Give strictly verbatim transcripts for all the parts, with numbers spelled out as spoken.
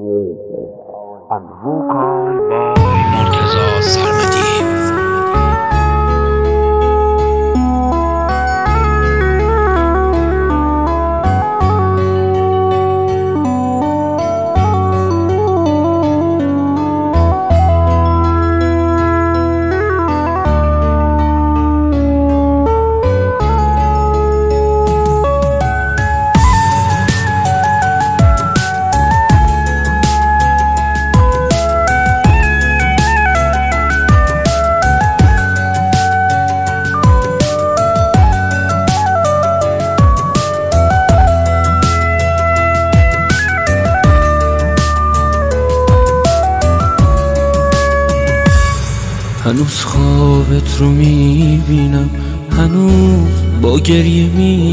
and vocal by مرتضی سرمدی. هنوز خوابت رو میبینم، هنوز با گریه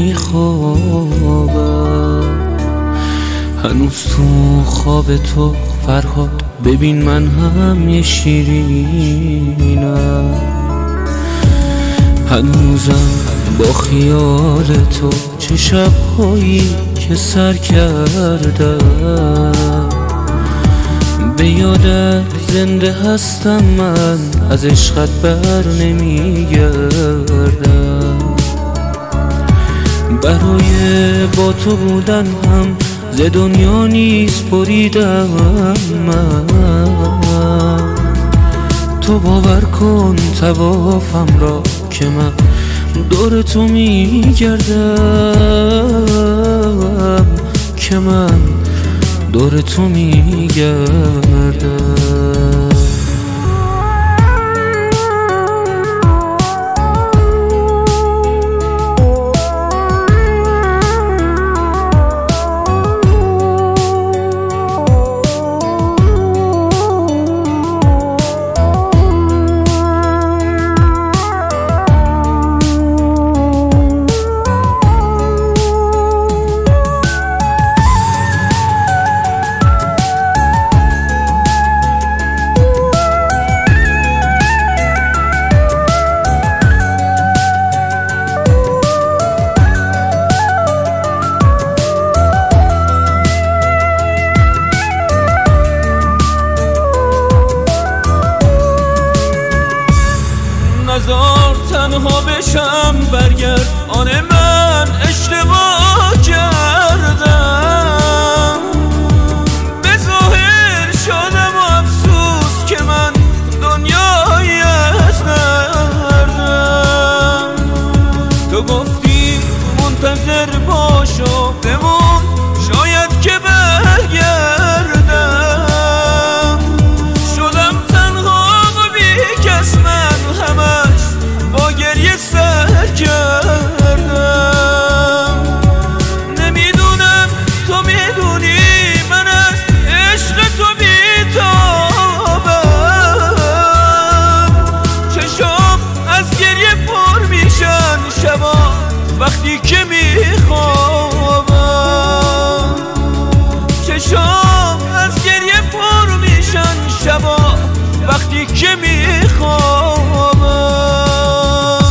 میخوابم، هنوز تو خواب تو فرهاد ببین من هم یه شیرینم، هنوزم با خیال تو چه شبهایی که سر کردم، به یادت زنده هستم من، از عشقت بر نمیگردم، برای با تو بودن هم ز دنیا نیز بریدم من، تو باور کن طوافم را که من دور تو میگردم، که من دور تو میگردم. نزار تنها بشم، برگرد آن من اشتباه کردم، به ظاهر شدم و افسوس که من دنیایی از نردم، تو گفتی منتظر باشو بمون شاید که برگردم، شدم تنها و بی کس من همش با گریه سر کردم، نمیدونم تو میدونی من از عشق تو بیتابم، چشام از گریه پر میشن شبا وقتی که میخوابم، چشام از گریه پر میشن شبا وقتی که میخوابم.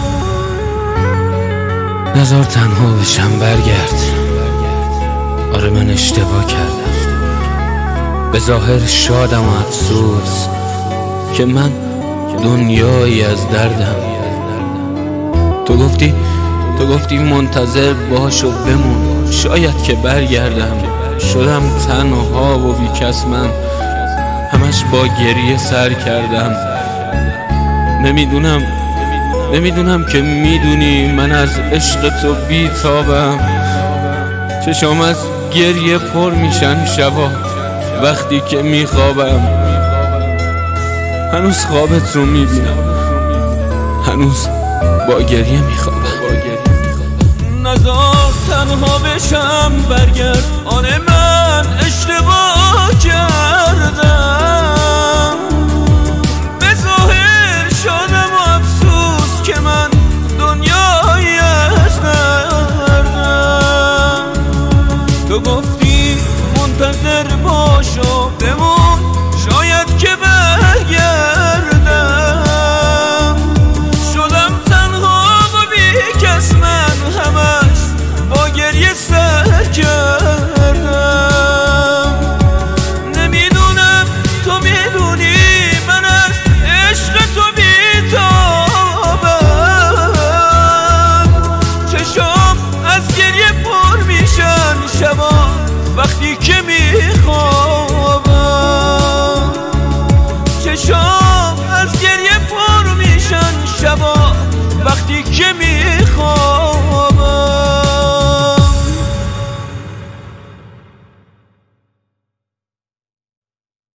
نزار تنها بشم، برگرد آره من اشتباه کردم، به ظاهر شادم و افسوس که من دنیایی از دردم، تو گفتی تو گفتی منتظر باش و بمون شاید که برگردم، شدم تنها و بیکس من همش با گریه سر کردم، نمیدونم نمیدونم که میدونی من از عشق تو بیتابم، چشام از گریه پر میشن شبا وقتی که میخوابم، هنوز خوابت رو میبینم، هنوز با گریه میخوابم. نزار تنها بشم، برگرد آن من اشتباه کردم، به ظاهر شدم و افسوس که من دنیایی از نردم، تو گفتی منتظر باشو بمون شاید که برگردم،